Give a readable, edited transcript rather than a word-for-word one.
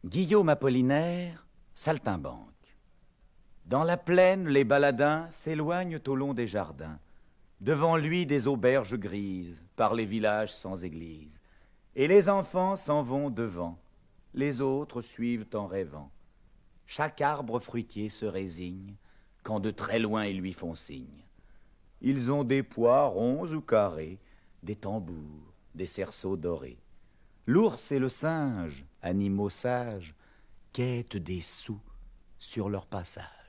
Guillaume Apollinaire, saltimbanque. Dans la plaine, les baladins s'éloignent au long des jardins. Devant lui, des auberges grises, par les villages sans église. Et les enfants s'en vont devant, les autres suivent en rêvant. Chaque arbre fruitier se résigne, quand de très loin ils lui font signe. Ils ont des pois ronds ou carrés, des tambours, des cerceaux dorés. L'ours et le singe, animaux sages, quêtent des sous sur leur passage.